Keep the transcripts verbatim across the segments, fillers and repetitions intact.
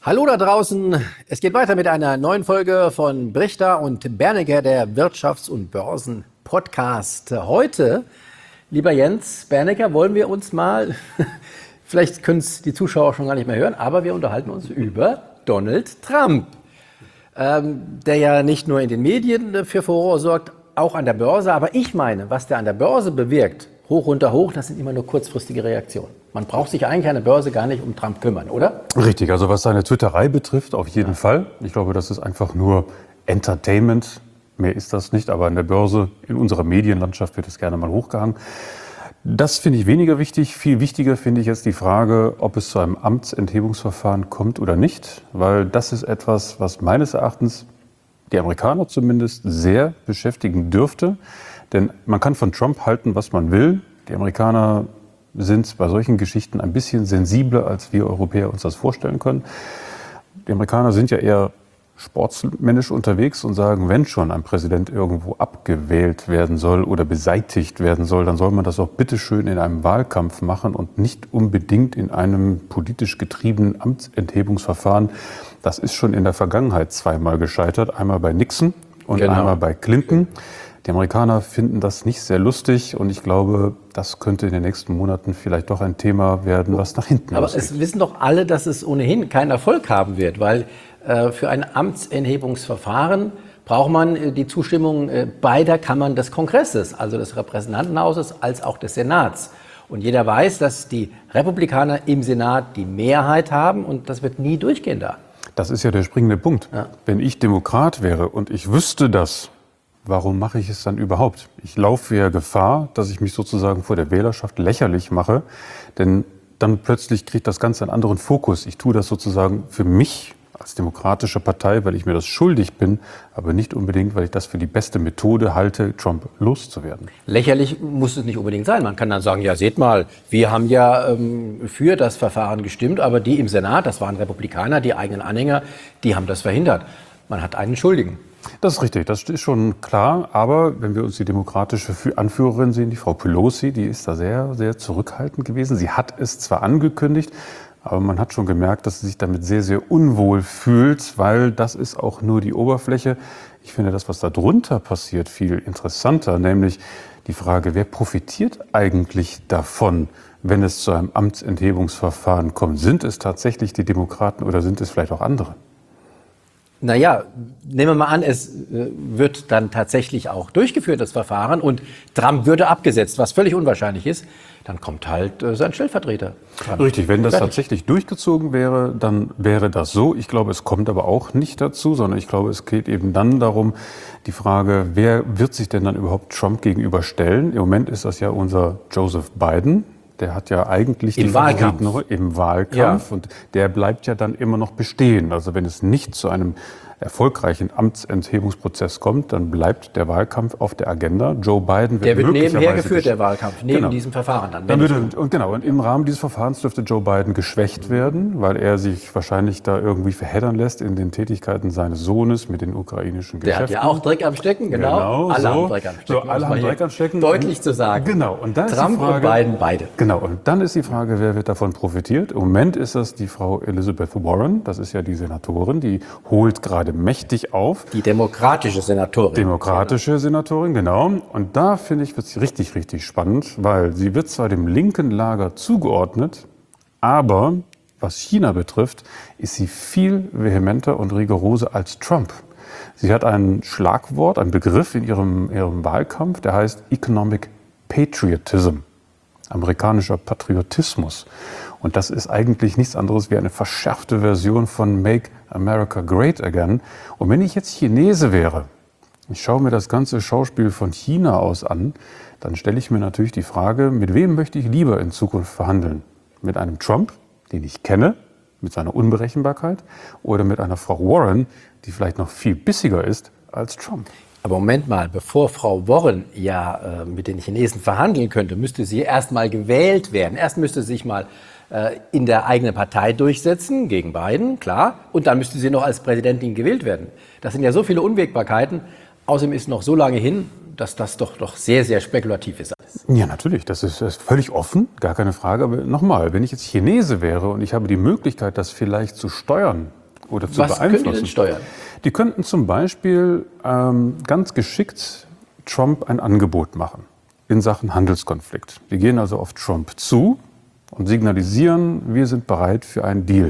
Hallo da draußen, es geht weiter mit einer neuen Folge von Brichter und Bernecker, der Wirtschafts- und Börsen-Podcast. Heute, lieber Jens Bernecker, wollen wir uns mal, vielleicht können es die Zuschauer schon gar nicht mehr hören, aber wir unterhalten uns über Donald Trump, ähm, der ja nicht nur in den Medien für Furore sorgt, auch an der Börse. Aber ich meine, was der an der Börse bewirkt, hoch, runter, hoch, das sind immer nur kurzfristige Reaktionen. Man braucht sich eigentlich an der Börse gar nicht um Trump kümmern, oder? Richtig, also was seine Twitterei betrifft, auf jeden ja. Fall. Ich glaube, das ist einfach nur Entertainment. Mehr ist das nicht, aber an der Börse, in unserer Medienlandschaft wird es gerne mal hochgehangen. Das finde ich weniger wichtig. Viel wichtiger finde ich jetzt die Frage, ob es zu einem Amtsenthebungsverfahren kommt oder nicht. Weil das ist etwas, was meines Erachtens die Amerikaner zumindest sehr beschäftigen dürfte. Denn man kann von Trump halten, was man will. Die Amerikaner sind bei solchen Geschichten ein bisschen sensibler, als wir Europäer uns das vorstellen können. Die Amerikaner sind ja eher sportsmännisch unterwegs und sagen, wenn schon ein Präsident irgendwo abgewählt werden soll oder beseitigt werden soll, dann soll man das auch bitteschön in einem Wahlkampf machen und nicht unbedingt in einem politisch getriebenen Amtsenthebungsverfahren. Das ist schon in der Vergangenheit zweimal gescheitert, einmal bei Nixon und genau. einmal bei Clinton. Die Amerikaner finden das nicht sehr lustig und ich glaube, das könnte in den nächsten Monaten vielleicht doch ein Thema werden, was nach hinten Aber losgeht. es wissen doch alle, dass es ohnehin keinen Erfolg haben wird, weil äh, für ein Amtsenthebungsverfahren braucht man äh, die Zustimmung äh, beider Kammern des Kongresses, also des Repräsentantenhauses als auch des Senats. Und jeder weiß, dass die Republikaner im Senat die Mehrheit haben und das wird nie durchgehen da. Das ist ja der springende Punkt. Ja. Wenn ich Demokrat wäre und ich wüsste das, warum mache ich es dann überhaupt? Ich laufe ja Gefahr, dass ich mich sozusagen vor der Wählerschaft lächerlich mache, denn dann plötzlich kriegt das Ganze einen anderen Fokus. Ich tue das sozusagen für mich als demokratische Partei, weil ich mir das schuldig bin, aber nicht unbedingt, weil ich das für die beste Methode halte, Trump loszuwerden. Lächerlich muss es nicht unbedingt sein. Man kann dann sagen, ja, seht mal, wir haben ja ähm, für das Verfahren gestimmt, aber die im Senat, das waren Republikaner, die eigenen Anhänger, die haben das verhindert. Man hat einen Schuldigen. Das ist richtig, das ist schon klar. Aber wenn wir uns die demokratische Anführerin sehen, die Frau Pelosi, die ist da sehr, sehr zurückhaltend gewesen. Sie hat es zwar angekündigt, aber man hat schon gemerkt, dass sie sich damit sehr, sehr unwohl fühlt, weil das ist auch nur die Oberfläche. Ich finde das, was da drunter passiert, viel interessanter, nämlich die Frage, wer profitiert eigentlich davon, wenn es zu einem Amtsenthebungsverfahren kommt? Sind es tatsächlich die Demokraten oder sind es vielleicht auch andere? Naja, nehmen wir mal an, es äh, wird dann tatsächlich auch durchgeführt, das Verfahren, und Trump würde abgesetzt, was völlig unwahrscheinlich ist, dann kommt halt äh, sein Stellvertreter dran. Richtig, wenn das Fertig. tatsächlich durchgezogen wäre, dann wäre das so. Ich glaube, es kommt aber auch nicht dazu, sondern ich glaube, es geht eben dann darum, die Frage, wer wird sich denn dann überhaupt Trump gegenüberstellen? Im Moment ist das ja unser Joseph Biden. Der hat ja eigentlich Im die Wahlkampf. Favoriten im Wahlkampf ja. Und der bleibt ja dann immer noch bestehen. Also wenn es nicht zu einem erfolgreichen Amtsenthebungsprozess kommt, dann bleibt der Wahlkampf auf der Agenda. Joe Biden wird Der wird möglicherweise nebenher geführt, der Wahlkampf, neben genau. diesem Verfahren dann. dann würde, und genau, und im Rahmen dieses Verfahrens dürfte Joe Biden geschwächt werden, weil er sich wahrscheinlich da irgendwie verheddern lässt in den Tätigkeiten seines Sohnes mit den ukrainischen der Geschäften. Der hat ja auch Dreck am Stecken, genau. genau alle so. haben Dreck am Stecken. So, alle haben Dreck am Stecken. Deutlich zu sagen. Genau. Und dann Trump ist die Frage, und Biden beide. Genau. Und dann ist die Frage, wer wird davon profitiert? Im Moment ist das die Frau Elizabeth Warren. Das ist ja die Senatorin. Die holt gerade mächtig auf. Die demokratische Senatorin. Demokratische Senatorin, genau. Und da, finde ich, wird es richtig, richtig spannend, weil sie wird zwar dem linken Lager zugeordnet, aber was China betrifft, ist sie viel vehementer und rigoroser als Trump. Sie hat ein Schlagwort, einen Begriff in ihrem, ihrem Wahlkampf, der heißt Economic Patriotism, amerikanischer Patriotismus. Und das ist eigentlich nichts anderes wie eine verschärfte Version von Make America Great Again. Und wenn ich jetzt Chinese wäre, ich schaue mir das ganze Schauspiel von China aus an, dann stelle ich mir natürlich die Frage, mit wem möchte ich lieber in Zukunft verhandeln? Mit einem Trump, den ich kenne, mit seiner Unberechenbarkeit, oder mit einer Frau Warren, die vielleicht noch viel bissiger ist als Trump? Aber Moment mal, bevor Frau Warren ja äh, mit den Chinesen verhandeln könnte, müsste sie erst mal gewählt werden. Erst müsste sie sich mal äh, in der eigenen Partei durchsetzen, gegen Biden, klar. Und dann müsste sie noch als Präsidentin gewählt werden. Das sind ja so viele Unwägbarkeiten. Außerdem ist noch so lange hin, dass das doch, doch sehr, sehr spekulativ ist alles. Ja, natürlich. Das ist, das ist völlig offen, gar keine Frage. Aber nochmal, wenn ich jetzt Chinese wäre und ich habe die Möglichkeit, das vielleicht zu steuern oder zu Was beeinflussen. können die denn steuern? Die könnten zum Beispiel ähm, ganz geschickt Trump ein Angebot machen in Sachen Handelskonflikt. Die gehen also auf Trump zu und signalisieren, wir sind bereit für einen Deal.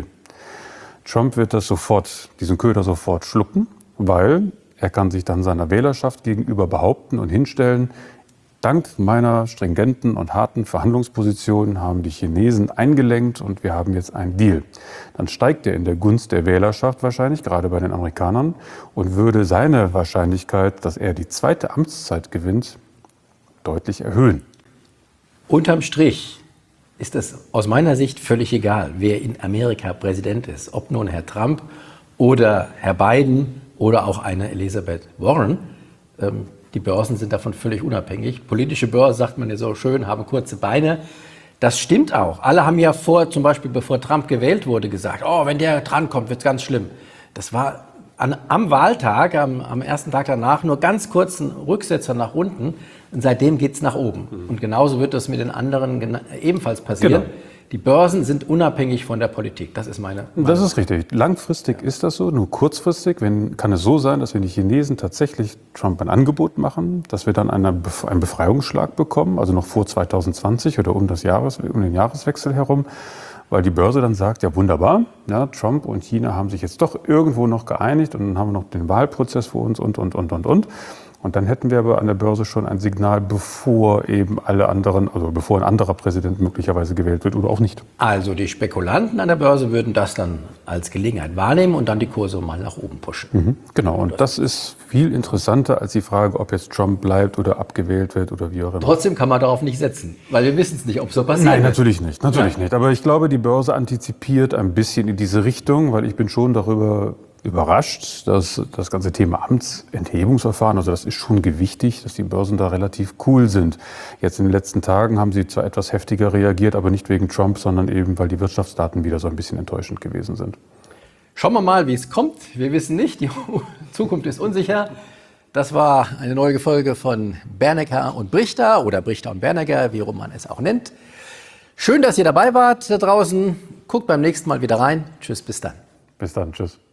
Trump wird das sofort, diesen Köder sofort schlucken, weil er kann sich dann seiner Wählerschaft gegenüber behaupten und hinstellen, dank meiner stringenten und harten Verhandlungsposition haben die Chinesen eingelenkt und wir haben jetzt einen Deal. Dann steigt er in der Gunst der Wählerschaft wahrscheinlich, gerade bei den Amerikanern, und würde seine Wahrscheinlichkeit, dass er die zweite Amtszeit gewinnt, deutlich erhöhen. Unterm Strich ist es aus meiner Sicht völlig egal, wer in Amerika Präsident ist. Ob nun Herr Trump oder Herr Biden oder auch eine Elizabeth Warren. Ähm, die Börsen sind davon völlig unabhängig. Politische Börsen, sagt man ja so schön, haben kurze Beine. Das stimmt auch. Alle haben ja vor, zum Beispiel bevor Trump gewählt wurde, gesagt, oh, wenn der drankommt, wird es ganz schlimm. Das war an, am Wahltag, am, am ersten Tag danach, nur ganz kurzen Rücksetzer nach unten. Und seitdem geht es nach oben. Mhm. Und genauso wird das mit den anderen ebenfalls passieren. Genau. Die Börsen sind unabhängig von der Politik. Das ist meine Meinung. Das ist richtig. Langfristig ja. ist das so, nur kurzfristig wenn, kann es so sein, dass wenn die Chinesen tatsächlich Trump ein Angebot machen, dass wir dann eine, einen Befreiungsschlag bekommen, also noch vor zwanzig zwanzig oder um, das Jahres, um den Jahreswechsel herum, weil die Börse dann sagt, ja wunderbar, ja, Trump und China haben sich jetzt doch irgendwo noch geeinigt und dann haben wir noch den Wahlprozess vor uns und, und, und, und, und. Und dann hätten wir aber an der Börse schon ein Signal, bevor eben alle anderen, also bevor ein anderer Präsident möglicherweise gewählt wird oder auch nicht. Also die Spekulanten an der Börse würden das dann als Gelegenheit wahrnehmen und dann die Kurse mal nach oben pushen. Mhm, genau, und das ist viel interessanter als die Frage, ob jetzt Trump bleibt oder abgewählt wird oder wie auch immer. Trotzdem kann man darauf nicht setzen, weil wir wissen es nicht, ob so passiert. Nein, natürlich nicht, natürlich ja. nicht. Aber ich glaube, die Börse antizipiert ein bisschen in diese Richtung, weil ich bin schon darüber überrascht, dass das ganze Thema Amtsenthebungsverfahren, also das ist schon gewichtig, dass die Börsen da relativ cool sind. Jetzt in den letzten Tagen haben sie zwar etwas heftiger reagiert, aber nicht wegen Trump, sondern eben, weil die Wirtschaftsdaten wieder so ein bisschen enttäuschend gewesen sind. Schauen wir mal, wie es kommt. Wir wissen nicht, die Zukunft ist unsicher. Das war eine neue Folge von Bernecker und Brichter oder Brichter und Bernecker, wie man es auch nennt. Schön, dass ihr dabei wart da draußen. Guckt beim nächsten Mal wieder rein. Tschüss, bis dann. Bis dann, tschüss.